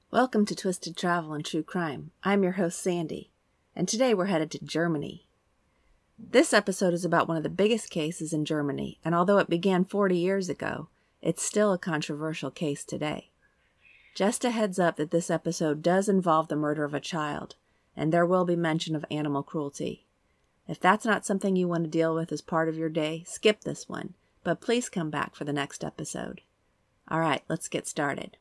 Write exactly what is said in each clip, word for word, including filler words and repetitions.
Welcome to Twisted Travel and True Crime. I'm your host, Sandy, and today we're headed to Germany. This episode is about one of the biggest cases in Germany, and although it began forty years ago, it's still a controversial case today. Just a heads up that this episode does involve the murder of a child, and there will be mention of animal cruelty. If that's not something you want to deal with as part of your day, skip this one, but please come back for the next episode. All right, let's get started.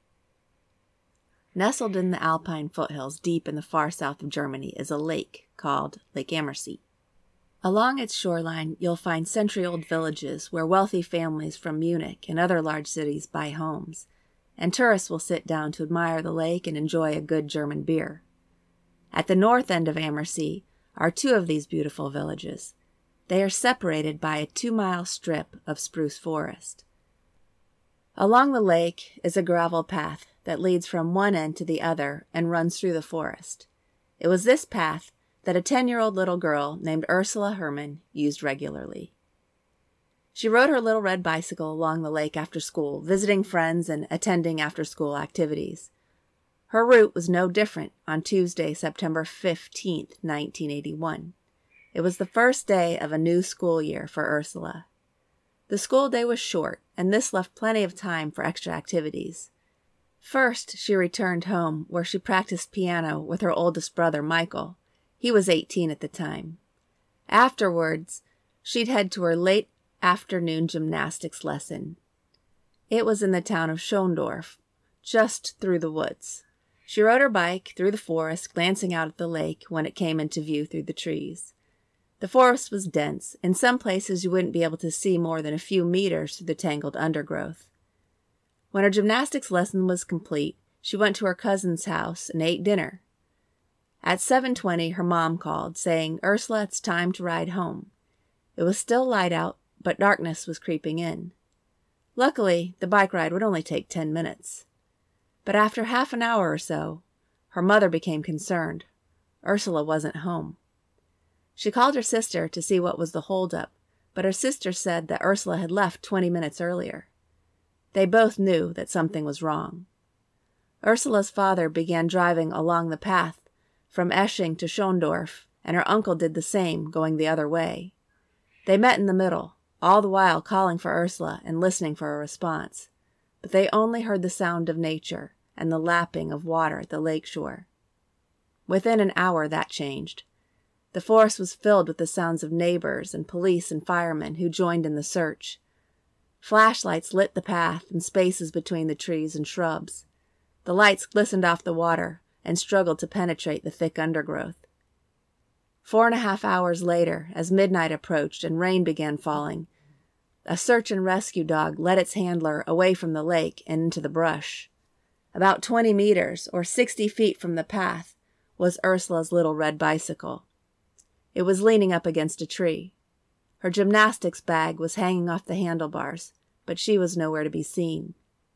Nestled in the Alpine foothills deep in the far south of Germany is a lake called Lake Ammersee. Along its shoreline, you'll find century-old villages where wealthy families from Munich and other large cities buy homes, and tourists will sit down to admire the lake and enjoy a good German beer. At the north end of Ammersee are two of these beautiful villages. They are separated by a two-mile strip of spruce forest. Along the lake is a gravel path that leads from one end to the other and runs through the forest. It was this path that a ten-year-old little girl named Ursula Herrmann used regularly. She rode her little red bicycle along the lake after school, visiting friends and attending after-school activities. Her route was no different on Tuesday, September fifteenth, nineteen eighty-one. It was the first day of a new school year for Ursula. The school day was short, and this left plenty of time for extra activities. First, she returned home, where she practiced piano with her oldest brother, Michael. He was eighteen at the time. Afterwards, she'd head to her late afternoon gymnastics lesson. It was in the town of Schondorf, just through the woods. She rode her bike through the forest, glancing out at the lake when it came into view through the trees. The forest was dense. In some places, you wouldn't be able to see more than a few meters through the tangled undergrowth. When her gymnastics lesson was complete, she went to her cousin's house and ate dinner. At seven twenty, her mom called, saying, "Ursula, it's time to ride home." It was still light out, but darkness was creeping in. Luckily, the bike ride would only take ten minutes. But after half an hour or so, her mother became concerned. Ursula wasn't home. She called her sister to see what was the holdup, but her sister said that Ursula had left twenty minutes earlier. They both knew that something was wrong. Ursula's father began driving along the path from Esching to Schondorf, and her uncle did the same, going the other way. They met in the middle, all the while calling for Ursula and listening for a response, but they only heard the sound of nature and the lapping of water at the lake shore. Within an hour, that changed. The forest was filled with the sounds of neighbors and police and firemen who joined in the search. Flashlights lit the path and spaces between the trees and shrubs. The lights glistened off the water and struggled to penetrate the thick undergrowth. Four and a half hours later, as midnight approached and rain began falling, a search and rescue dog led its handler away from the lake and into the brush. About twenty meters, or sixty feet from the path, was Ursula's little red bicycle. It was leaning up against a tree. Her gymnastics bag was hanging off the handlebars, but she was nowhere to be seen.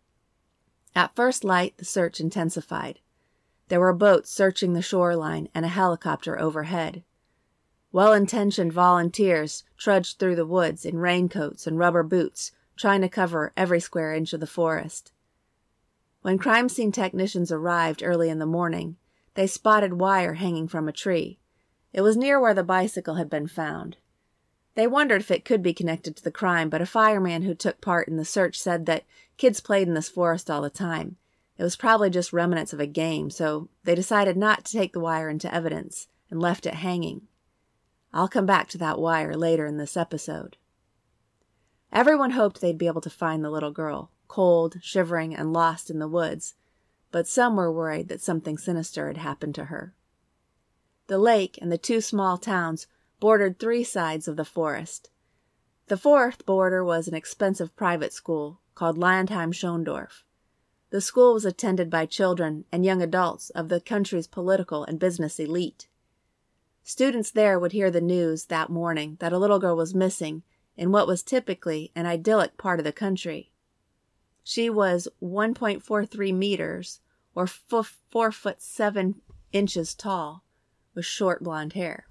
At first light, the search intensified. There were boats searching the shoreline and a helicopter overhead. Well-intentioned volunteers trudged through the woods in raincoats and rubber boots, trying to cover every square inch of the forest. When crime scene technicians arrived early in the morning, they spotted wire hanging from a tree. It was near where the bicycle had been found. They wondered if it could be connected to the crime, but a fireman who took part in the search said that kids played in this forest all the time. It was probably just remnants of a game, so they decided not to take the wire into evidence and left it hanging. I'll come back to that wire later in this episode. Everyone hoped they'd be able to find the little girl, cold, shivering, and lost in the woods, but some were worried that something sinister had happened to her. The lake and the two small towns bordered three sides of the forest. The fourth border was an expensive private school called Landheim Schondorf. The school was attended by children and young adults of the country's political and business elite. Students there would hear the news that morning that a little girl was missing in what was typically an idyllic part of the country. She was one point four three meters, or four foot seven inches tall, with short blonde hair.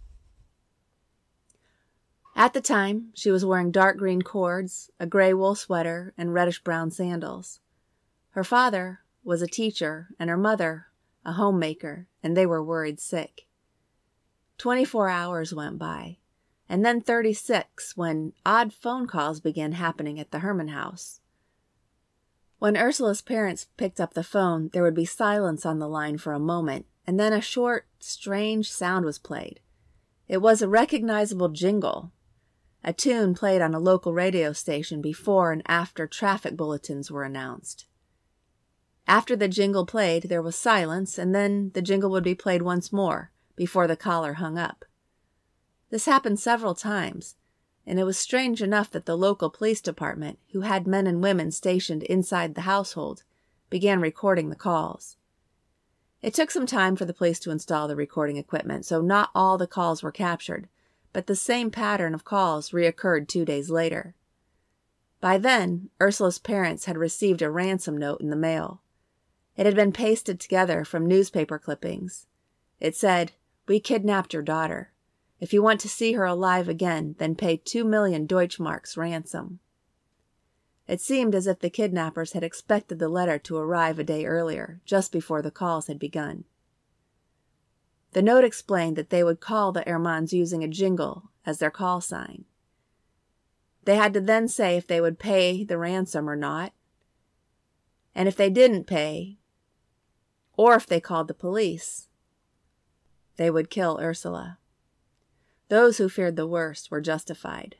At the time, she was wearing dark green cords, a gray wool sweater, and reddish-brown sandals. Her father was a teacher and her mother a homemaker, and they were worried sick. Twenty-four hours went by, and then thirty-six when odd phone calls began happening at the Herman house. When Ursula's parents picked up the phone, there would be silence on the line for a moment, and then a short, strange sound was played. It was a recognizable jingle, a tune played on a local radio station before and after traffic bulletins were announced. After the jingle played, there was silence, and then the jingle would be played once more before the caller hung up. This happened several times, and it was strange enough that the local police department, who had men and women stationed inside the household, began recording the calls. It took some time for the police to install the recording equipment, so not all the calls were captured, but the same pattern of calls reoccurred two days later. By then, Ursula's parents had received a ransom note in the mail. It had been pasted together from newspaper clippings. It said, "We kidnapped your daughter. If you want to see her alive again, then pay two million Deutschmarks ransom." It seemed as if the kidnappers had expected the letter to arrive a day earlier, just before the calls had begun. The note explained that they would call the Hermans using a jingle as their call sign. They had to then say if they would pay the ransom or not, and if they didn't pay, or if they called the police, they would kill Ursula. Those who feared the worst were justified.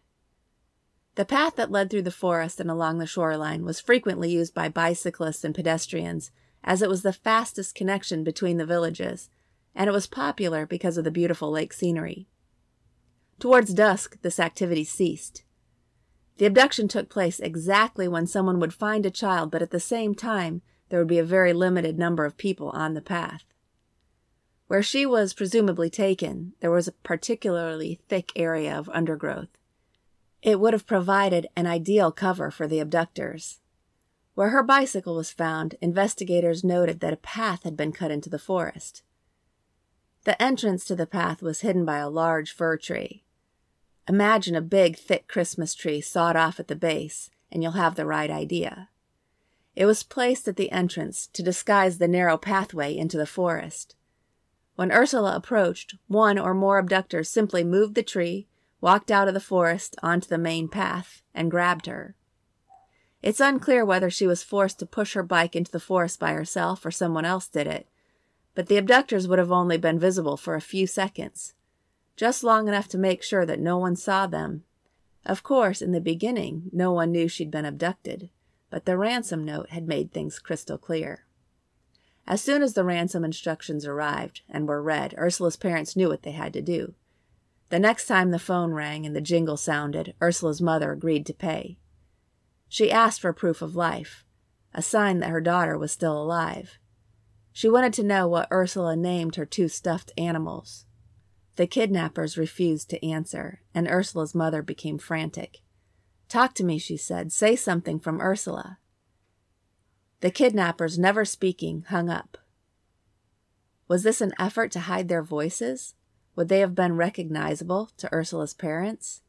The path that led through the forest and along the shoreline was frequently used by bicyclists and pedestrians, as it was the fastest connection between the villages, and it was popular because of the beautiful lake scenery. Towards dusk, this activity ceased. The abduction took place exactly when someone would find a child, but at the same time, there would be a very limited number of people on the path. Where she was presumably taken, there was a particularly thick area of undergrowth. It would have provided an ideal cover for the abductors. Where her bicycle was found, investigators noted that a path had been cut into the forest. The entrance to the path was hidden by a large fir tree. Imagine a big, thick Christmas tree sawed off at the base, and you'll have the right idea. It was placed at the entrance to disguise the narrow pathway into the forest. When Ursula approached, one or more abductors simply moved the tree, walked out of the forest onto the main path, and grabbed her. It's unclear whether she was forced to push her bike into the forest by herself or someone else did it, but the abductors would have only been visible for a few seconds, just long enough to make sure that no one saw them. Of course, in the beginning, no one knew she'd been abducted, but the ransom note had made things crystal clear. As soon as the ransom instructions arrived and were read, Ursula's parents knew what they had to do. The next time the phone rang and the jingle sounded, Ursula's mother agreed to pay. She asked for proof of life, a sign that her daughter was still alive. She wanted to know what Ursula named her two stuffed animals. The kidnappers refused to answer, and Ursula's mother became frantic. "Talk to me," she said. "Say something from Ursula." The kidnappers, never speaking, hung up. Was this an effort to hide their voices? Would they have been recognizable to Ursula's parents?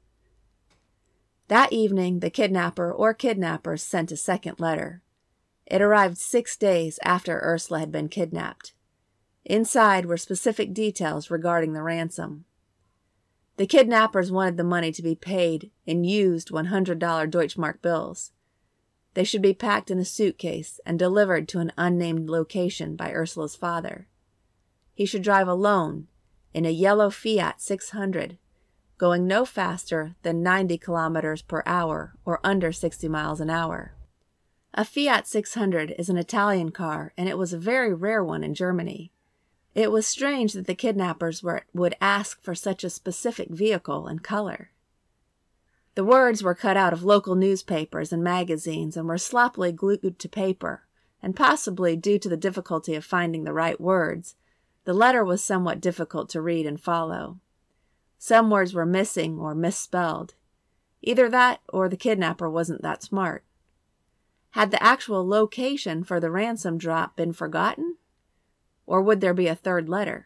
That evening, the kidnapper or kidnappers sent a second letter. It arrived six days after Ursula had been kidnapped. Inside were specific details regarding the ransom. The kidnappers wanted the money to be paid in used one hundred dollar Deutschmark bills. They should be packed in a suitcase and delivered to an unnamed location by Ursula's father. He should drive alone in a yellow Fiat six hundred, going no faster than ninety kilometers per hour or under sixty miles an hour. A Fiat six hundred is an Italian car, and it was a very rare one in Germany. It was strange that the kidnappers were, would ask for such a specific vehicle and color. The words were cut out of local newspapers and magazines and were sloppily glued to paper, and possibly due to the difficulty of finding the right words, the letter was somewhat difficult to read and follow. Some words were missing or misspelled. Either that or the kidnapper wasn't that smart. Had the actual location for the ransom drop been forgotten? Or would there be a third letter?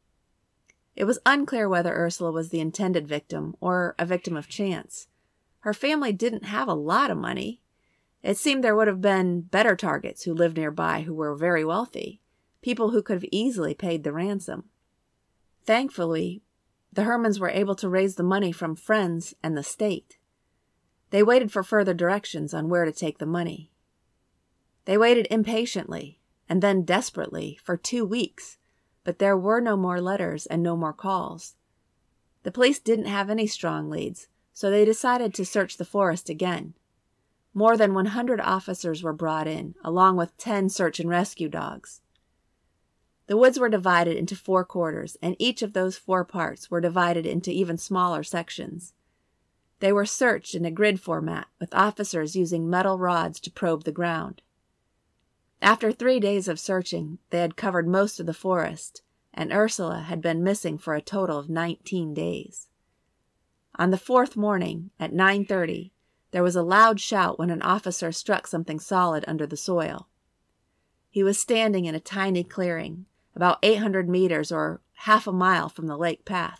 It was unclear whether Ursula was the intended victim or a victim of chance. Her family didn't have a lot of money, It seemed there would have been better targets who lived nearby who were very wealthy, people who could have easily paid the ransom. Thankfully, the Hermans were able to raise the money from friends and the state. They waited for further directions on where to take the money. They waited impatiently, and then desperately, for two weeks, but there were no more letters and no more calls. The police didn't have any strong leads, so they decided to search the forest again. More than one hundred officers were brought in, along with ten search and rescue dogs. The woods were divided into four quarters, and each of those four parts were divided into even smaller sections. They were searched in a grid format, with officers using metal rods to probe the ground. After three days of searching, they had covered most of the forest, and Ursula had been missing for a total of nineteen days. On the fourth morning, at nine thirty, there was a loud shout when an officer struck something solid under the soil. He was standing in a tiny clearing, about eight hundred meters or half a mile from the lake path.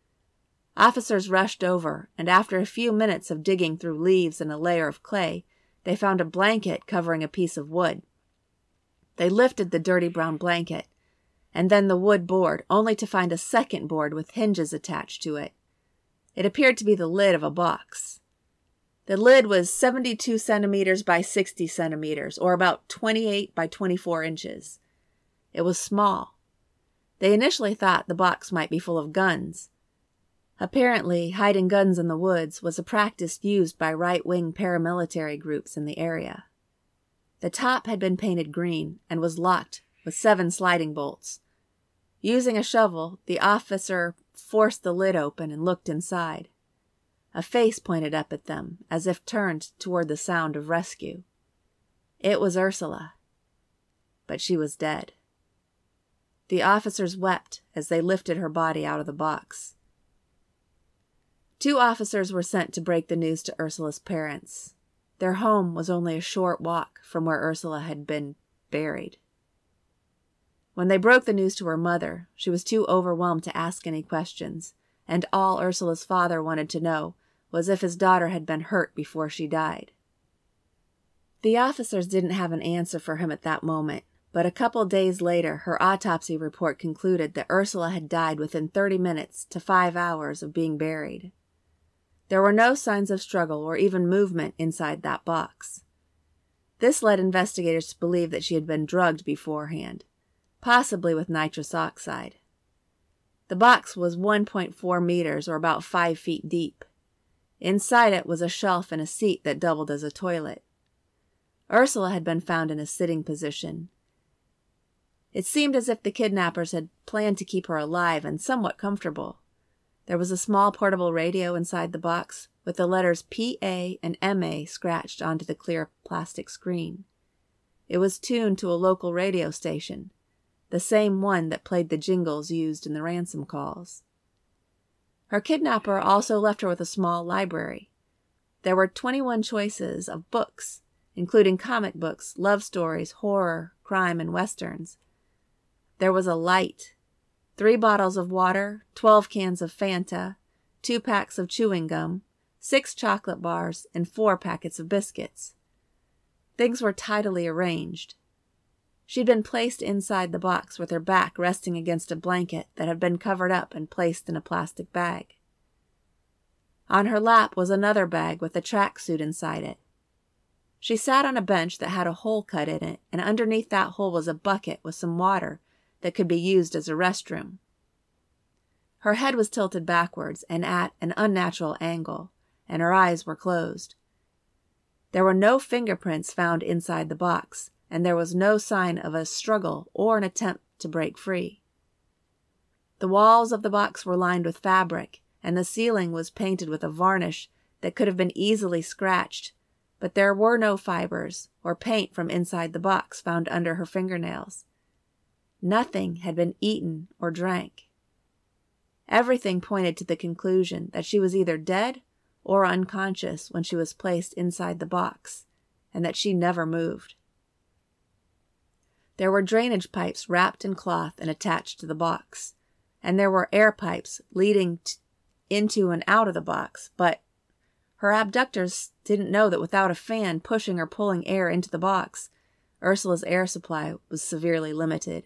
Officers rushed over, and after a few minutes of digging through leaves and a layer of clay, they found a blanket covering a piece of wood. They lifted the dirty brown blanket, and then the wood board, only to find a second board with hinges attached to it. It appeared to be the lid of a box. The lid was seventy-two centimeters by sixty centimeters, or about twenty-eight by twenty-four inches. It was small. They initially thought the box might be full of guns. Apparently, hiding guns in the woods was a practice used by right-wing paramilitary groups in the area. The top had been painted green and was locked with seven sliding bolts. Using a shovel, the officer forced the lid open and looked inside. A face pointed up at them, as if turned toward the sound of rescue. It was Ursula, but she was dead. The officers wept as they lifted her body out of the box. Two officers were sent to break the news to Ursula's parents. Their home was only a short walk from where Ursula had been buried. When they broke the news to her mother, she was too overwhelmed to ask any questions, and all Ursula's father wanted to know was if his daughter had been hurt before she died. The officers didn't have an answer for him at that moment, but a couple days later her autopsy report concluded that Ursula had died within thirty minutes to five hours of being buried. There were no signs of struggle or even movement inside that box. This led investigators to believe that she had been drugged beforehand, possibly with nitrous oxide. The box was one point four meters or about five feet deep. Inside it was a shelf and a seat that doubled as a toilet. Ursula had been found in a sitting position. It seemed as if the kidnappers had planned to keep her alive and somewhat comfortable. There was a small portable radio inside the box with the letters P A and M A scratched onto the clear plastic screen. It was tuned to a local radio station, the same one that played the jingles used in the ransom calls. Her kidnapper also left her with a small library. There were twenty-one choices of books, including comic books, love stories, horror, crime, and westerns. There was a light, three bottles of water, twelve cans of Fanta, two packs of chewing gum, six chocolate bars, and four packets of biscuits. Things were tidily arranged. She'd been placed inside the box with her back resting against a blanket that had been covered up and placed in a plastic bag. On her lap was another bag with a tracksuit inside it. She sat on a bench that had a hole cut in it, and underneath that hole was a bucket with some water that could be used as a restroom. Her head was tilted backwards and at an unnatural angle, and her eyes were closed. There were no fingerprints found inside the box, and there was no sign of a struggle or an attempt to break free. The walls of the box were lined with fabric, and the ceiling was painted with a varnish that could have been easily scratched, but there were no fibers or paint from inside the box found under her fingernails. Nothing had been eaten or drank. Everything pointed to the conclusion that she was either dead or unconscious when she was placed inside the box, and that she never moved. There were drainage pipes wrapped in cloth and attached to the box, and there were air pipes leading t- into and out of the box, but Her abductors didn't know that without a fan pushing or pulling air into the box, Ursula's air supply was severely limited.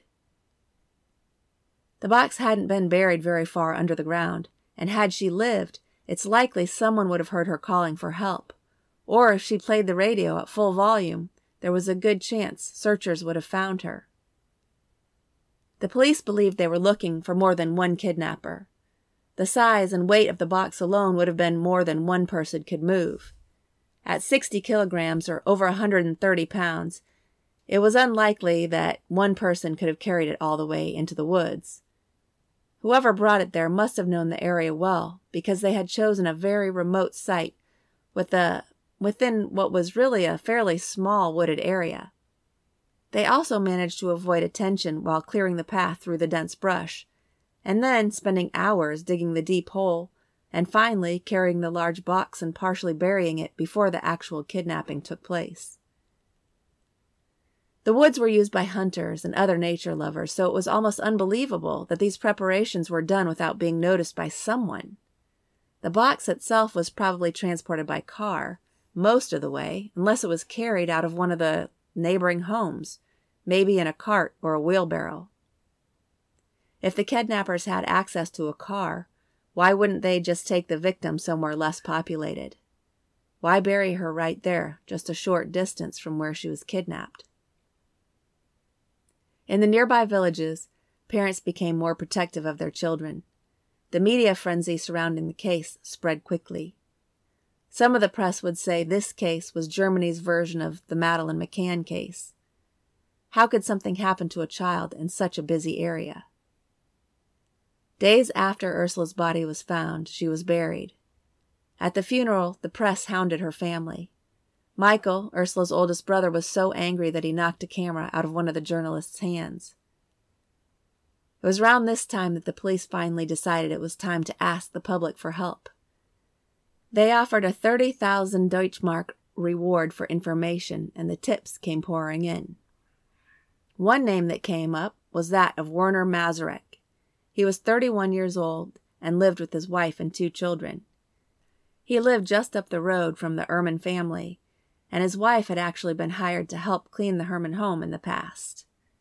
The box hadn't been buried very far under the ground, and had she lived, it's likely someone would have heard her calling for help. Or if she played the radio at full volume, there was a good chance searchers would have found her. The police believed they were looking for more than one kidnapper. The size and weight of the box alone would have been more than one person could move. At sixty kilograms, or over one hundred thirty pounds, it was unlikely that one person could have carried it all the way into the woods. Whoever brought it there must have known the area well, because they had chosen a very remote site with a, within what was really a fairly small wooded area. They also managed to avoid attention while clearing the path through the dense brush, and then spending hours digging the deep hole, and finally carrying the large box and partially burying it before the actual kidnapping took place. The woods were used by hunters and other nature lovers, so it was almost unbelievable that these preparations were done without being noticed by someone. The box itself was probably transported by car, most of the way, unless it was carried out of one of the neighboring homes, maybe in a cart or a wheelbarrow. If the kidnappers had access to a car, why wouldn't they just take the victim somewhere less populated? Why bury her right there, just a short distance from where she was kidnapped? In the nearby villages, parents became more protective of their children. The media frenzy surrounding the case spread quickly. Some of the press would say this case was Germany's version of the Madeleine McCann case. How could something happen to a child in such a busy area? Days after Ursula's body was found, she was buried. At the funeral, the press hounded her family. Michael, Ursula's oldest brother, was so angry that he knocked a camera out of one of the journalists' hands. It was around this time that the police finally decided it was time to ask the public for help. They offered a thirty thousand Deutschmark reward for information, and the tips came pouring in. One name that came up was that of Werner Mazurek. He was thirty-one years old and lived with his wife and two children. He lived just up the road from the Ehrman family, and his wife had actually been hired to help clean the Herman home in the past.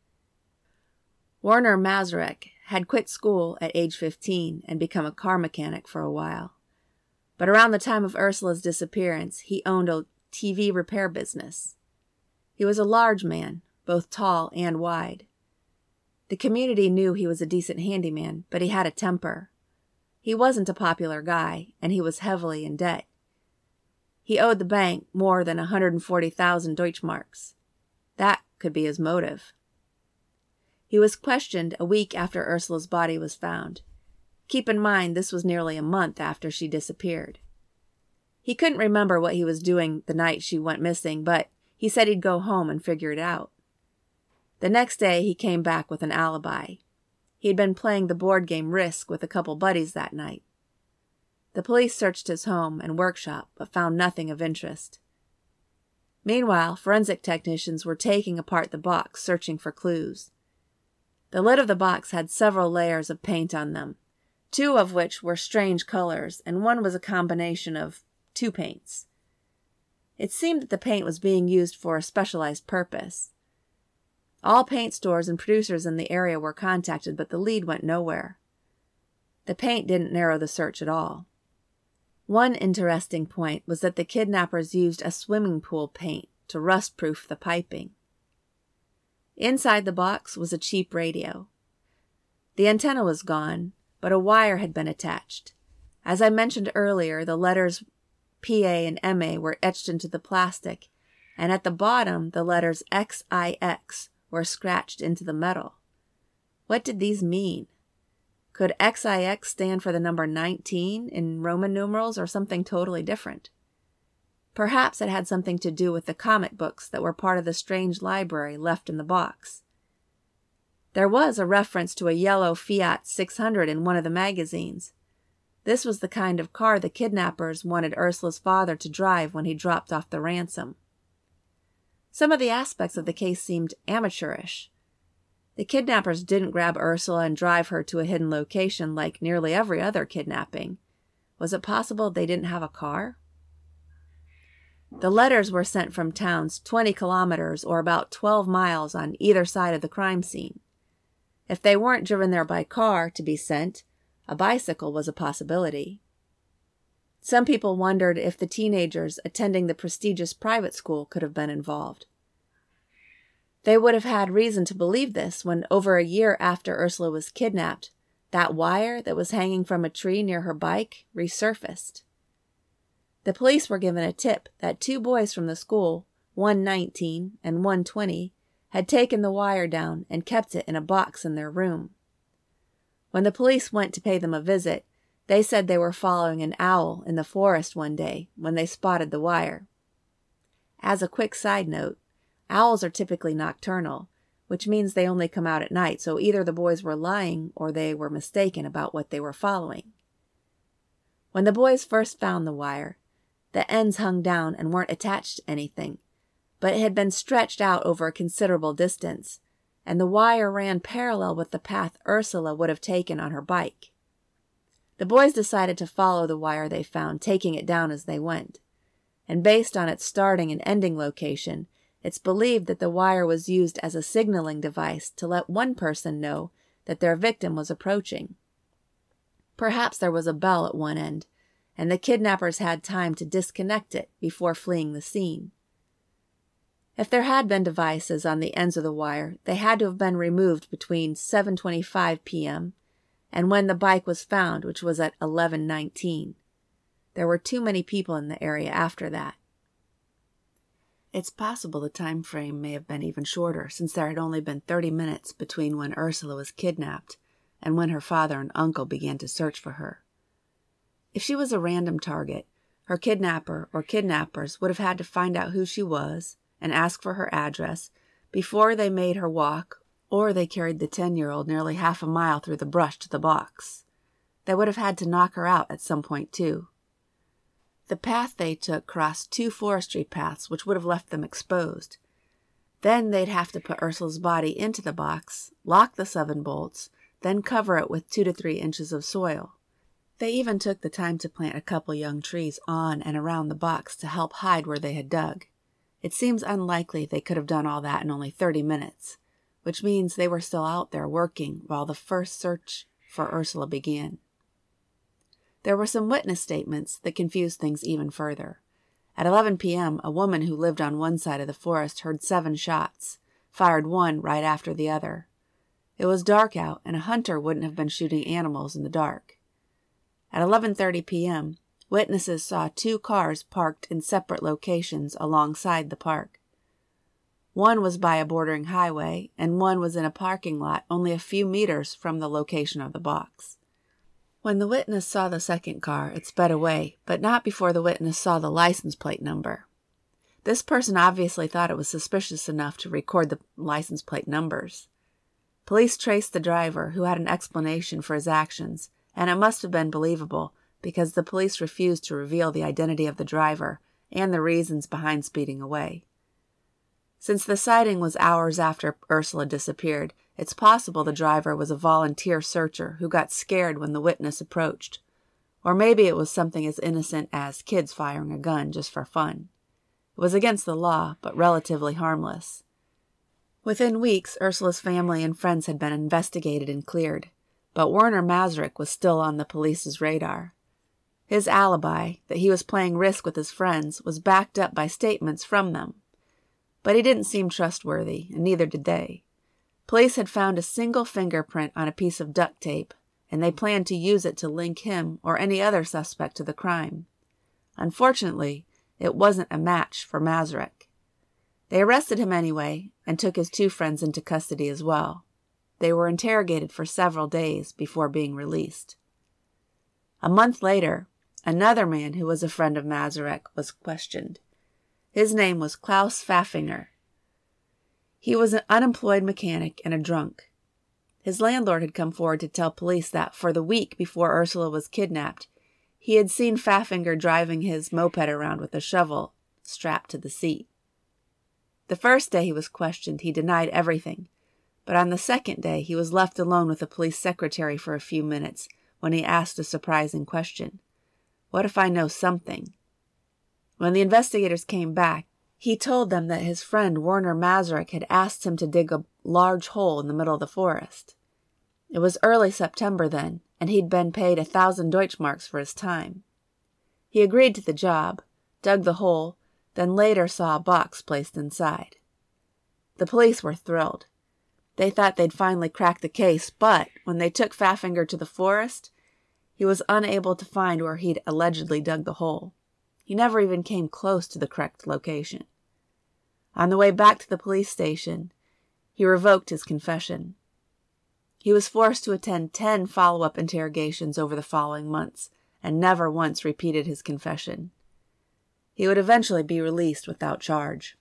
Werner Mazurek had quit school at age fifteen and become a car mechanic for a while. But around the time of Ursula's disappearance, he owned a T V repair business. He was a large man, both tall and wide. The community knew he was a decent handyman, but he had a temper. He wasn't a popular guy, and he was heavily in debt. He owed the bank more than one hundred forty thousand Deutschmarks. That could be his motive. He was questioned a week after Ursula's body was found. Keep in mind, this was nearly a month after she disappeared. He couldn't remember what he was doing the night she went missing, but he said he'd go home and figure it out. The next day, he came back with an alibi. He'd been playing the board game Risk with a couple buddies that night. The police searched his home and workshop, but found nothing of interest. Meanwhile, forensic technicians were taking apart the box, searching for clues. The lid of the box had several layers of paint on them, two of which were strange colors, and one was a combination of two paints. It seemed that the paint was being used for a specialized purpose. All paint stores and producers in the area were contacted, but the lead went nowhere. The paint didn't narrow the search at all. One interesting point was that the kidnappers used a swimming pool paint to rust-proof the piping. Inside the box was a cheap radio. The antenna was gone, but a wire had been attached. As I mentioned earlier, the letters P A and M A were etched into the plastic, and at the bottom the letters X I X were scratched into the metal. What did these mean? Could X I X stand for the number nineteen in Roman numerals or something totally different? Perhaps it had something to do with the comic books that were part of the strange library left in the box. There was a reference to a yellow Fiat six hundred in one of the magazines. This was the kind of car the kidnappers wanted Ursula's father to drive when he dropped off the ransom. Some of the aspects of the case seemed amateurish. The kidnappers didn't grab Ursula and drive her to a hidden location like nearly every other kidnapping. Was it possible they didn't have a car? The letters were sent from towns twenty kilometers or about twelve miles on either side of the crime scene. If they weren't driven there by car to be sent, a bicycle was a possibility. Some people wondered if the teenagers attending the prestigious private school could have been involved. They would have had reason to believe this when, over a year after Ursula was kidnapped, that wire that was hanging from a tree near her bike resurfaced. The police were given a tip that two boys from the school, one nineteen and one twenty, had taken the wire down and kept it in a box in their room. When the police went to pay them a visit, they said they were following an owl in the forest one day when they spotted the wire. As a quick side note, owls are typically nocturnal, which means they only come out at night, so either the boys were lying or they were mistaken about what they were following. When the boys first found the wire, the ends hung down and weren't attached to anything, but it had been stretched out over a considerable distance, and the wire ran parallel with the path Ursula would have taken on her bike. The boys decided to follow the wire they found, taking it down as they went, and based on its starting and ending location, it's believed that the wire was used as a signaling device to let one person know that their victim was approaching. Perhaps there was a bell at one end, and the kidnappers had time to disconnect it before fleeing the scene. If there had been devices on the ends of the wire, they had to have been removed between seven twenty-five p.m. and when the bike was found, which was at eleven nineteen. There were too many people in the area after that. It's possible the time frame may have been even shorter, since there had only been thirty minutes between when Ursula was kidnapped and when her father and uncle began to search for her. If she was a random target, her kidnapper or kidnappers would have had to find out who she was and ask for her address before they made her walk, or they carried the ten-year-old nearly half a mile through the brush to the box. They would have had to knock her out at some point, too. The path they took crossed two forestry paths, which would have left them exposed. Then they'd have to put Ursula's body into the box, lock the seven bolts, then cover it with two to three inches of soil. They even took the time to plant a couple young trees on and around the box to help hide where they had dug. It seems unlikely they could have done all that in only thirty minutes, which means they were still out there working while the first search for Ursula began. There were some witness statements that confused things even further. At eleven p.m., a woman who lived on one side of the forest heard seven shots, fired one right after the other. It was dark out, and a hunter wouldn't have been shooting animals in the dark. At eleven thirty p.m., witnesses saw two cars parked in separate locations alongside the park. One was by a bordering highway, and one was in a parking lot only a few meters from the location of the box. When the witness saw the second car, it sped away, but not before the witness saw the license plate number. This person obviously thought it was suspicious enough to record the license plate numbers. Police traced the driver, who had an explanation for his actions, and it must have been believable because the police refused to reveal the identity of the driver and the reasons behind speeding away. Since the sighting was hours after Ursula disappeared, it's possible the driver was a volunteer searcher who got scared when the witness approached. Or maybe it was something as innocent as kids firing a gun just for fun. It was against the law, but relatively harmless. Within weeks, Ursula's family and friends had been investigated and cleared, but Werner Masaryk was still on the police's radar. His alibi, that he was playing risk with his friends, was backed up by statements from them. But he didn't seem trustworthy, and neither did they. Police had found a single fingerprint on a piece of duct tape, and they planned to use it to link him or any other suspect to the crime. Unfortunately, it wasn't a match for Masaryk. They arrested him anyway, and took his two friends into custody as well. They were interrogated for several days before being released. A month later, another man who was a friend of Masaryk was questioned. His name was Klaus Pfaffinger. He was an unemployed mechanic and a drunk. His landlord had come forward to tell police that for the week before Ursula was kidnapped, he had seen Pfaffinger driving his moped around with a shovel strapped to the seat. The first day he was questioned, he denied everything, but on the second day he was left alone with the police secretary for a few minutes when he asked a surprising question. "What if I know something?" When the investigators came back, he told them that his friend Werner Masaryk had asked him to dig a large hole in the middle of the forest. It was early September then, and he'd been paid a thousand Deutschmarks for his time. He agreed to the job, dug the hole, then later saw a box placed inside. The police were thrilled. They thought they'd finally cracked the case, but when they took Pfaffinger to the forest, he was unable to find where he'd allegedly dug the hole. He never even came close to the correct location. On the way back to the police station, he revoked his confession. He was forced to attend ten follow-up interrogations over the following months, and never once repeated his confession. He would eventually be released without charge.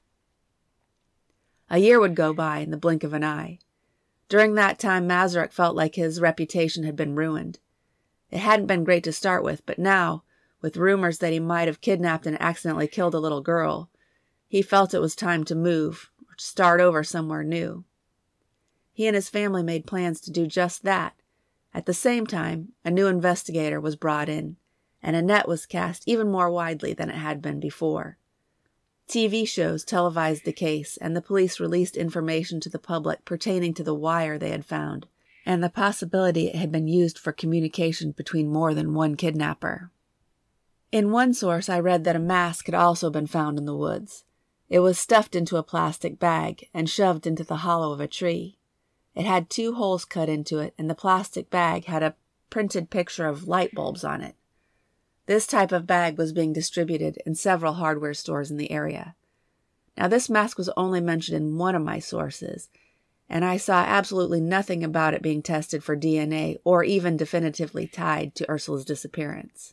A year would go by in the blink of an eye. During that time, Masaryk felt like his reputation had been ruined. It hadn't been great to start with, but now, with rumors that he might have kidnapped and accidentally killed a little girl, he felt it was time to move, or to start over somewhere new. He and his family made plans to do just that. At the same time, a new investigator was brought in, and a net was cast even more widely than it had been before. T V shows televised the case, and the police released information to the public pertaining to the wire they had found, and the possibility it had been used for communication between more than one kidnapper. In one source I read that a mask had also been found in the woods. It was stuffed into a plastic bag and shoved into the hollow of a tree. It had two holes cut into it, and the plastic bag had a printed picture of light bulbs on it. This type of bag was being distributed in several hardware stores in the area. Now, this mask was only mentioned in one of my sources, and I saw absolutely nothing about it being tested for D N A or even definitively tied to Ursula's disappearance.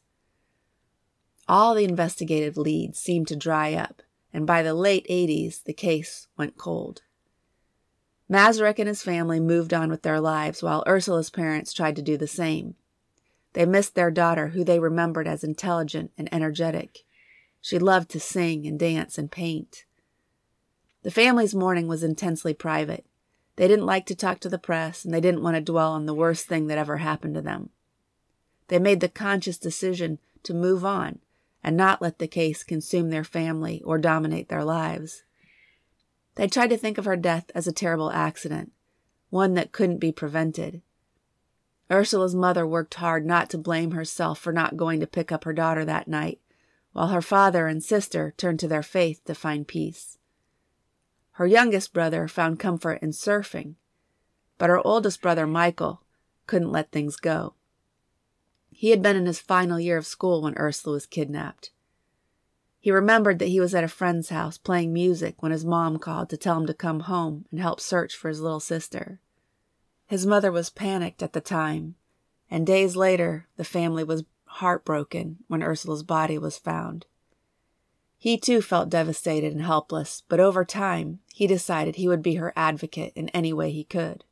All the investigative leads seemed to dry up, and by the late eighties, the case went cold. Masaryk and his family moved on with their lives while Ursula's parents tried to do the same. They missed their daughter, who they remembered as intelligent and energetic. She loved to sing and dance and paint. The family's mourning was intensely private. They didn't like to talk to the press, and they didn't want to dwell on the worst thing that ever happened to them. They made the conscious decision to move on and not let the case consume their family or dominate their lives. They tried to think of her death as a terrible accident, one that couldn't be prevented. Ursula's mother worked hard not to blame herself for not going to pick up her daughter that night, while her father and sister turned to their faith to find peace. Her youngest brother found comfort in surfing, but her oldest brother, Michael, couldn't let things go. He had been in his final year of school when Ursula was kidnapped. He remembered that he was at a friend's house playing music when his mom called to tell him to come home and help search for his little sister. His mother was panicked at the time, and days later the family was heartbroken when Ursula's body was found. He too felt devastated and helpless, but over time he decided he would be her advocate in any way he could.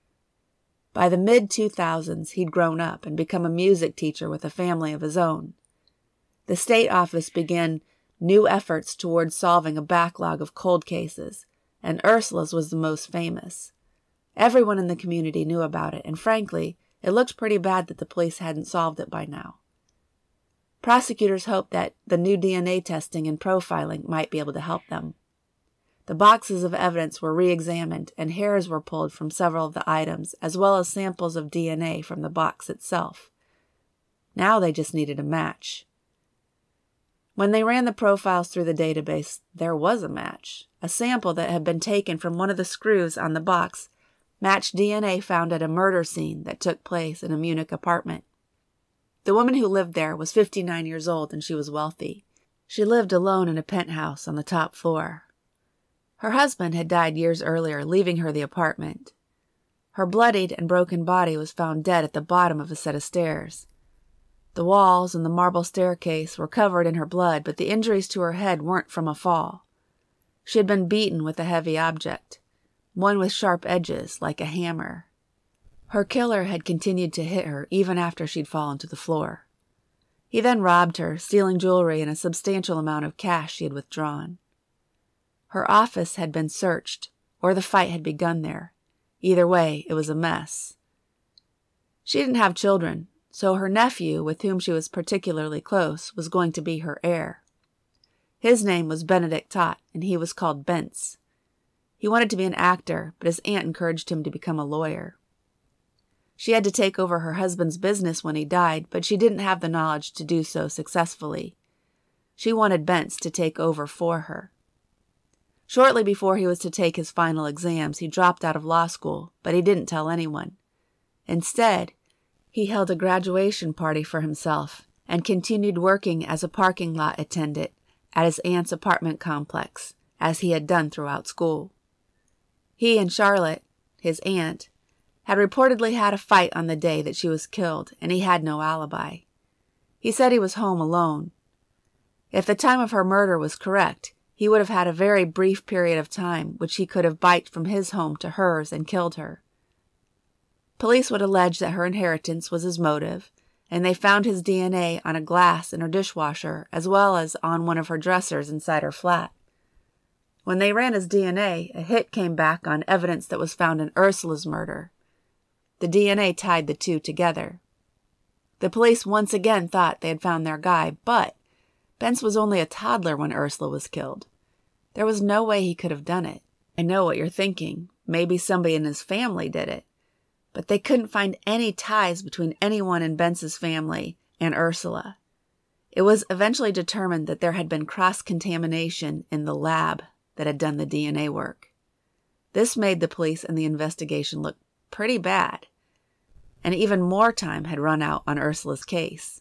By the mid two thousands, he'd grown up and become a music teacher with a family of his own. The state office began new efforts towards solving a backlog of cold cases, and Ursula's was the most famous. Everyone in the community knew about it, and frankly, it looked pretty bad that the police hadn't solved it by now. Prosecutors hoped that the new D N A testing and profiling might be able to help them. The boxes of evidence were re-examined, and hairs were pulled from several of the items, as well as samples of D N A from the box itself. Now they just needed a match. When they ran the profiles through the database, there was a match. A sample that had been taken from one of the screws on the box matched D N A found at a murder scene that took place in a Munich apartment. The woman who lived there was fifty-nine years old, and she was wealthy. She lived alone in a penthouse on the top floor. Her husband had died years earlier, leaving her the apartment. Her bloodied and broken body was found dead at the bottom of a set of stairs. The walls and the marble staircase were covered in her blood, but the injuries to her head weren't from a fall. She had been beaten with a heavy object, one with sharp edges like a hammer. Her killer had continued to hit her even after she'd fallen to the floor. He then robbed her, stealing jewelry and a substantial amount of cash she had withdrawn. Her office had been searched, or the fight had begun there. Either way, it was a mess. She didn't have children, so her nephew, with whom she was particularly close, was going to be her heir. His name was Benedict Tott, and he was called Bence. He wanted to be an actor, but his aunt encouraged him to become a lawyer. She had to take over her husband's business when he died, but she didn't have the knowledge to do so successfully. She wanted Bence to take over for her. Shortly before he was to take his final exams, he dropped out of law school, but he didn't tell anyone. Instead, he held a graduation party for himself and continued working as a parking lot attendant at his aunt's apartment complex, as he had done throughout school. He and Charlotte, his aunt, had reportedly had a fight on the day that she was killed, and he had no alibi. He said he was home alone. If the time of her murder was correct, he would have had a very brief period of time which he could have biked from his home to hers and killed her. Police would allege that her inheritance was his motive, and they found his D N A on a glass in her dishwasher as well as on one of her dressers inside her flat. When they ran his D N A, a hit came back on evidence that was found in Ursula's murder. The D N A tied the two together. The police once again thought they had found their guy, but Bence was only a toddler when Ursula was killed. There was no way he could have done it. I know what you're thinking. Maybe somebody in his family did it. But they couldn't find any ties between anyone in Bence's family and Ursula. It was eventually determined that there had been cross-contamination in the lab that had done the D N A work. This made the police and the investigation look pretty bad, and even more time had run out on Ursula's case.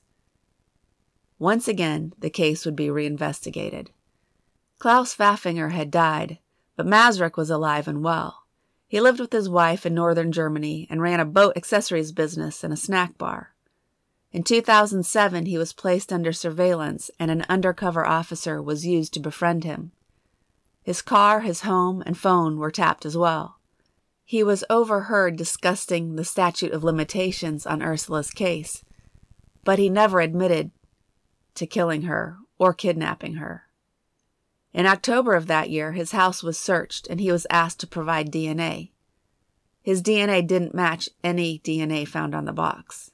Once again, the case would be reinvestigated. Klaus Pfaffinger had died, but Masaryk was alive and well. He lived with his wife in northern Germany and ran a boat accessories business and a snack bar. In two thousand seven, he was placed under surveillance, and an undercover officer was used to befriend him. His car, his home, and phone were tapped as well. He was overheard discussing the statute of limitations on Ursula's case, but he never admitted to killing her or kidnapping her. In October of that year, his house was searched and he was asked to provide D N A. His D N A didn't match any D N A found on the box.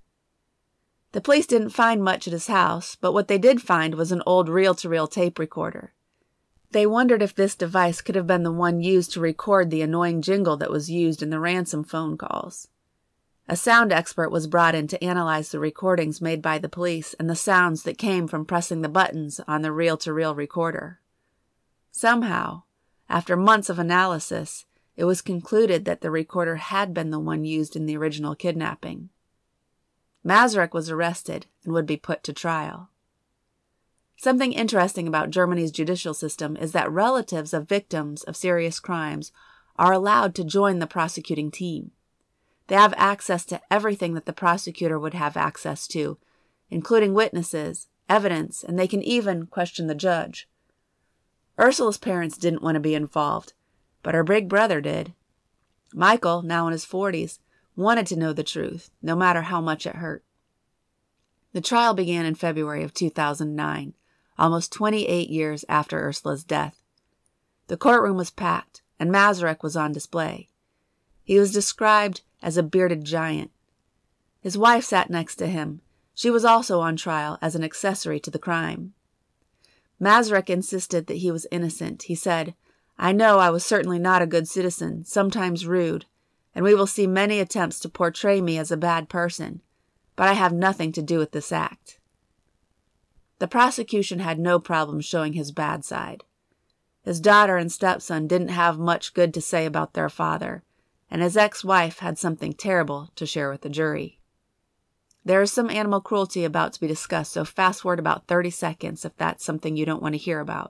The police didn't find much at his house, but what they did find was an old reel-to-reel tape recorder. They wondered if this device could have been the one used to record the annoying jingle that was used in the ransom phone calls. A sound expert was brought in to analyze the recordings made by the police and the sounds that came from pressing the buttons on the reel-to-reel recorder. Somehow, after months of analysis, it was concluded that the recorder had been the one used in the original kidnapping. Masaryk was arrested and would be put to trial. Something interesting about Germany's judicial system is that relatives of victims of serious crimes are allowed to join the prosecuting team. They have access to everything that the prosecutor would have access to, including witnesses, evidence, and they can even question the judge. Ursula's parents didn't want to be involved, but her big brother did. Michael, now in his forties, wanted to know the truth, no matter how much it hurt. The trial began in February of two thousand nine, almost twenty-eight years after Ursula's death. The courtroom was packed, and Masaryk was on display. He was described as a bearded giant. His wife sat next to him. She was also on trial as an accessory to the crime. Masaryk insisted that he was innocent. He said, "I know I was certainly not a good citizen, sometimes rude, and we will see many attempts to portray me as a bad person, but I have nothing to do with this act." The prosecution had no problem showing his bad side. His daughter and stepson didn't have much good to say about their father, and his ex-wife had something terrible to share with the jury. There is some animal cruelty about to be discussed, so fast forward about thirty seconds if that's something you don't want to hear about.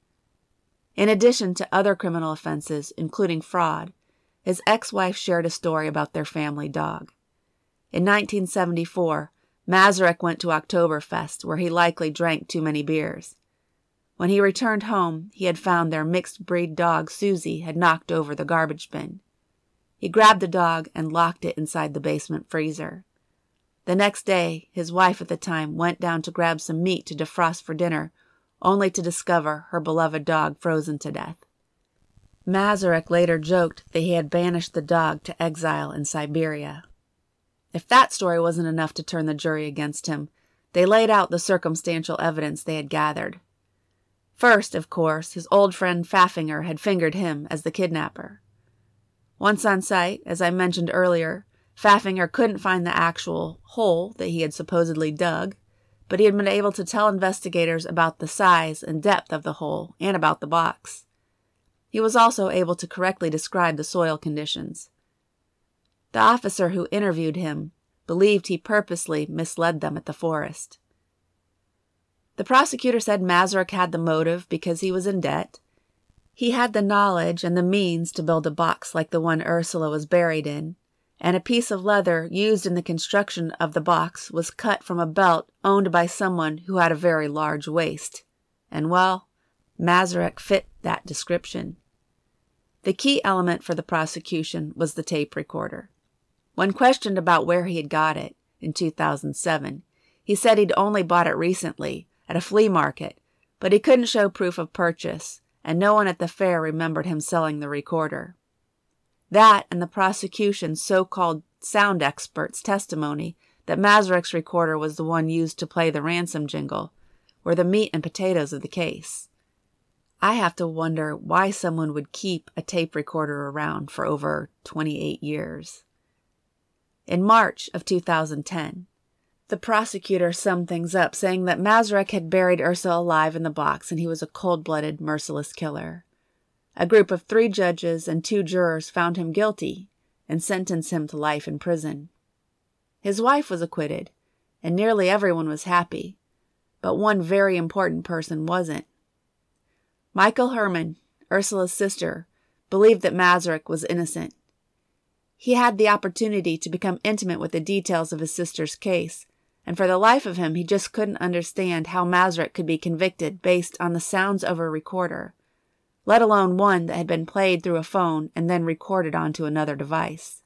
In addition to other criminal offenses, including fraud, his ex-wife shared a story about their family dog. In nineteen seventy-four, Masaryk went to Oktoberfest, where he likely drank too many beers. When he returned home, he had found their mixed-breed dog, Susie, had knocked over the garbage bin. He grabbed the dog and locked it inside the basement freezer. The next day, his wife at the time went down to grab some meat to defrost for dinner, only to discover her beloved dog frozen to death. Masaryk later joked that he had banished the dog to exile in Siberia. If that story wasn't enough to turn the jury against him, they laid out the circumstantial evidence they had gathered. First, of course, his old friend Faffinger had fingered him as the kidnapper. Once on site, as I mentioned earlier, Faffinger couldn't find the actual hole that he had supposedly dug, but he had been able to tell investigators about the size and depth of the hole and about the box. He was also able to correctly describe the soil conditions. The officer who interviewed him believed he purposely misled them at the forest. The prosecutor said Masaryk had the motive because he was in debt. He had the knowledge and the means to build a box like the one Ursula was buried in, and a piece of leather used in the construction of the box was cut from a belt owned by someone who had a very large waist. And, well, Masaryk fit that description. The key element for the prosecution was the tape recorder. When questioned about where he had got it, in two thousand seven, he said he'd only bought it recently, at a flea market, but he couldn't show proof of purchase, and no one at the fair remembered him selling the recorder. That and the prosecution's so-called sound expert's testimony that Masaryk's recorder was the one used to play the ransom jingle were the meat and potatoes of the case. I have to wonder why someone would keep a tape recorder around for over twenty-eight years. In March of two thousand ten, the prosecutor summed things up, saying that Masaryk had buried Ursula alive in the box and he was a cold-blooded, merciless killer. A group of three judges and two jurors found him guilty and sentenced him to life in prison. His wife was acquitted, and nearly everyone was happy, but one very important person wasn't. Michael Herman, Ursula's sister, believed that Masaryk was innocent. He had the opportunity to become intimate with the details of his sister's case, and for the life of him he just couldn't understand how Masaryk could be convicted based on the sounds of a recorder, let alone one that had been played through a phone and then recorded onto another device.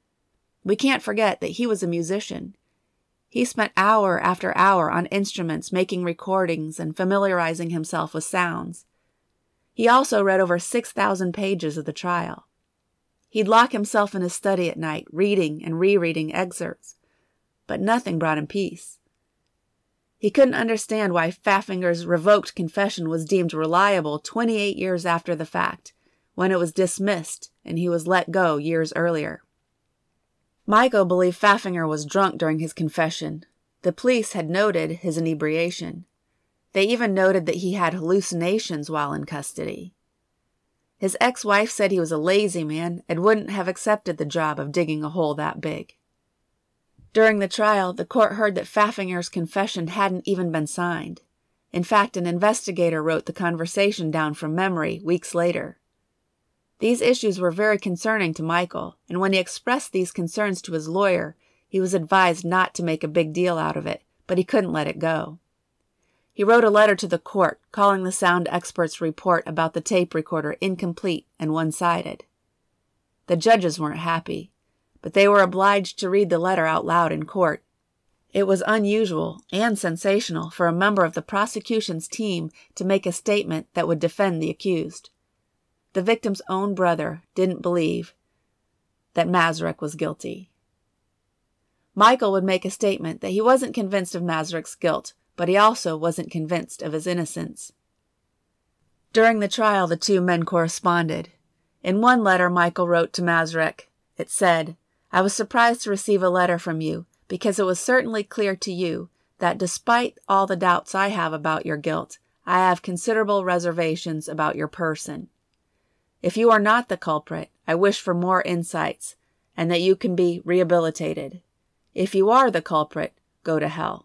We can't forget that he was a musician. He spent hour after hour on instruments making recordings and familiarizing himself with sounds. He also read over six thousand pages of the trial. He'd lock himself in his study at night, reading and rereading excerpts, but nothing brought him peace. He couldn't understand why Faffinger's revoked confession was deemed reliable twenty-eight years after the fact, when it was dismissed and he was let go years earlier. Michael believed Faffinger was drunk during his confession. The police had noted his inebriation. They even noted that he had hallucinations while in custody. His ex-wife said he was a lazy man and wouldn't have accepted the job of digging a hole that big. During the trial, the court heard that Faffinger's confession hadn't even been signed. In fact, an investigator wrote the conversation down from memory weeks later. These issues were very concerning to Michael, and when he expressed these concerns to his lawyer, he was advised not to make a big deal out of it, but he couldn't let it go. He wrote a letter to the court, calling the sound expert's report about the tape recorder incomplete and one-sided. The judges weren't happy, but they were obliged to read the letter out loud in court. It was unusual and sensational for a member of the prosecution's team to make a statement that would defend the accused. The victim's own brother didn't believe that Masaryk was guilty. Michael would make a statement that he wasn't convinced of Masaryk's guilt, but he also wasn't convinced of his innocence. During the trial, the two men corresponded. In one letter Michael wrote to Masaryk, it said, "I was surprised to receive a letter from you, because it was certainly clear to you that despite all the doubts I have about your guilt, I have considerable reservations about your person. If you are not the culprit, I wish for more insights, and that you can be rehabilitated. If you are the culprit, go to hell."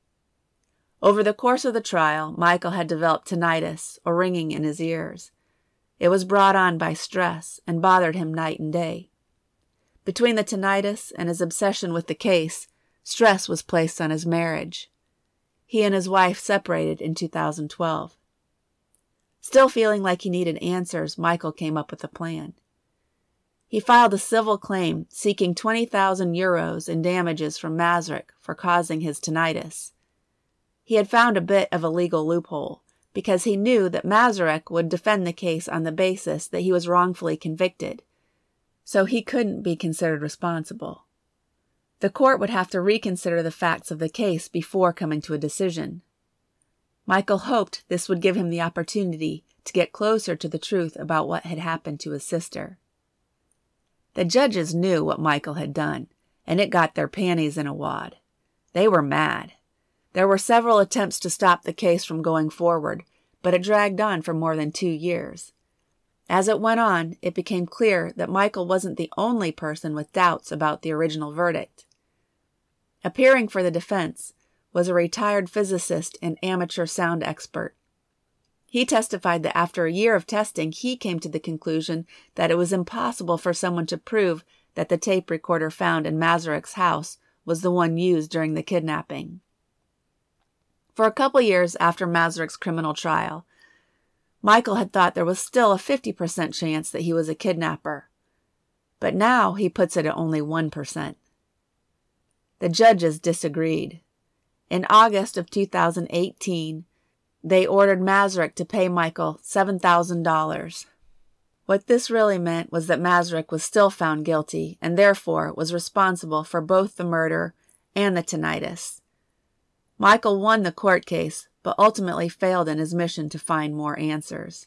Over the course of the trial, Michael had developed tinnitus, or ringing in his ears. It was brought on by stress and bothered him night and day. Between the tinnitus and his obsession with the case, stress was placed on his marriage. He and his wife separated in two thousand twelve. Still feeling like he needed answers, Michael came up with a plan. He filed a civil claim seeking twenty thousand euros in damages from Masaryk for causing his tinnitus. He had found a bit of a legal loophole, because he knew that Masaryk would defend the case on the basis that he was wrongfully convicted, so he couldn't be considered responsible. The court would have to reconsider the facts of the case before coming to a decision. Michael hoped this would give him the opportunity to get closer to the truth about what had happened to his sister. The judges knew what Michael had done, and it got their panties in a wad. They were mad. There were several attempts to stop the case from going forward, but it dragged on for more than two years. As it went on, it became clear that Michael wasn't the only person with doubts about the original verdict. Appearing for the defense was a retired physicist and amateur sound expert. He testified that after a year of testing, he came to the conclusion that it was impossible for someone to prove that the tape recorder found in Mazurek's house was the one used during the kidnapping. For a couple years after Mazurek's criminal trial, Michael had thought there was still a fifty percent chance that he was a kidnapper, but now he puts it at only one percent. The judges disagreed. In August of two thousand eighteen, they ordered Mazurek to pay Michael seven thousand dollars. What this really meant was that Mazurek was still found guilty and therefore was responsible for both the murder and the tinnitus. Michael won the court case, but ultimately failed in his mission to find more answers.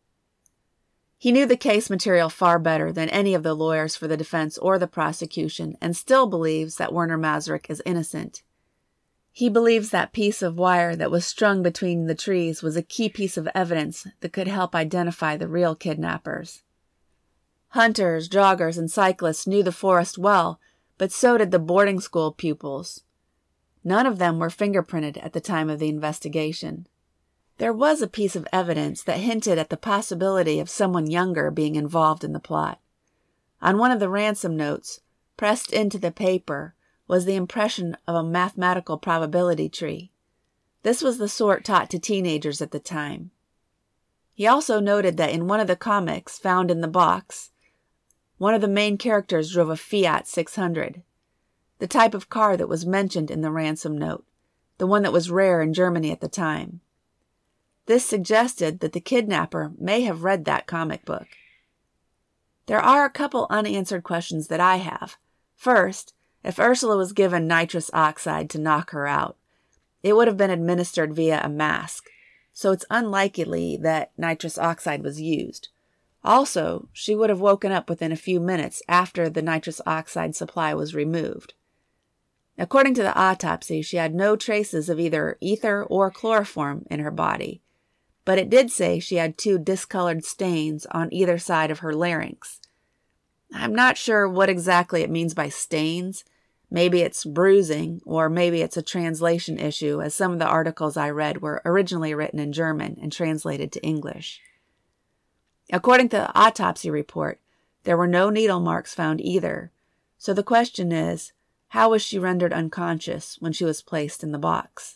He knew the case material far better than any of the lawyers for the defense or the prosecution, and still believes that Werner Mazurek is innocent. He believes that piece of wire that was strung between the trees was a key piece of evidence that could help identify the real kidnappers. Hunters, joggers, and cyclists knew the forest well, but so did the boarding school pupils. None of them were fingerprinted at the time of the investigation. There was a piece of evidence that hinted at the possibility of someone younger being involved in the plot. On one of the ransom notes, pressed into the paper, was the impression of a mathematical probability tree. This was the sort taught to teenagers at the time. He also noted that in one of the comics found in the box, one of the main characters drove a Fiat six hundred, the type of car that was mentioned in the ransom note, the one that was rare in Germany at the time. This suggested that the kidnapper may have read that comic book. There are a couple unanswered questions that I have. First, if Ursula was given nitrous oxide to knock her out, it would have been administered via a mask, so it's unlikely that nitrous oxide was used. Also, she would have woken up within a few minutes after the nitrous oxide supply was removed. According to the autopsy, she had no traces of either ether or chloroform in her body, but it did say she had two discolored stains on either side of her larynx. I'm not sure what exactly it means by stains. Maybe it's bruising, or maybe it's a translation issue, as some of the articles I read were originally written in German and translated to English. According to the autopsy report, there were no needle marks found either, so the question is, how was she rendered unconscious when she was placed in the box?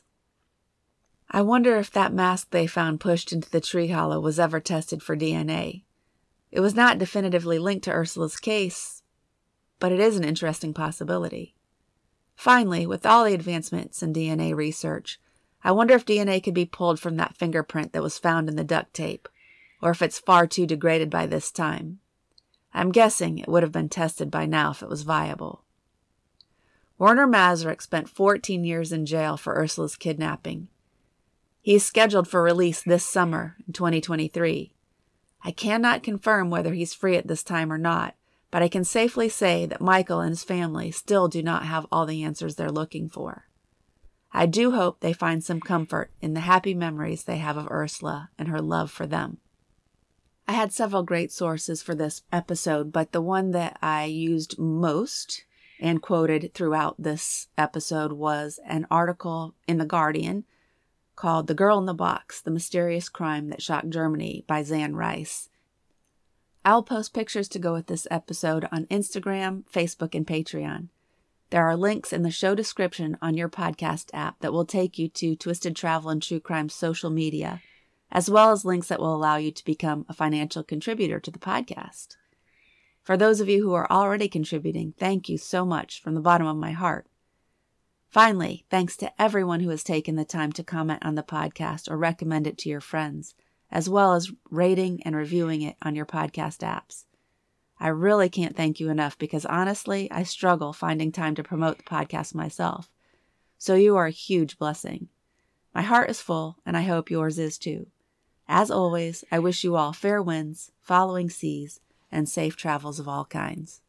I wonder if that mask they found pushed into the tree hollow was ever tested for D N A. It was not definitively linked to Ursula's case, but it is an interesting possibility. Finally, with all the advancements in D N A research, I wonder if D N A could be pulled from that fingerprint that was found in the duct tape, or if it's far too degraded by this time. I'm guessing it would have been tested by now if it was viable. Werner Mazurek spent fourteen years in jail for Ursula's kidnapping. He is scheduled for release this summer in twenty twenty-three. I cannot confirm whether he's free at this time or not, but I can safely say that Michael and his family still do not have all the answers they're looking for. I do hope they find some comfort in the happy memories they have of Ursula and her love for them. I had several great sources for this episode, but the one that I used most and quoted throughout this episode was an article in The Guardian called The Girl in the Box, The Mysterious Crime That Shocked Germany by Zan Rice. I'll post pictures to go with this episode on Instagram, Facebook, and Patreon. There are links in the show description on your podcast app that will take you to Twisted Travel and True Crime's social media, as well as links that will allow you to become a financial contributor to the podcast. For those of you who are already contributing, thank you so much from the bottom of my heart. Finally, thanks to everyone who has taken the time to comment on the podcast or recommend it to your friends, as well as rating and reviewing it on your podcast apps. I really can't thank you enough because honestly, I struggle finding time to promote the podcast myself. So you are a huge blessing. My heart is full, and I hope yours is too. As always, I wish you all fair winds, following seas, and safe travels of all kinds.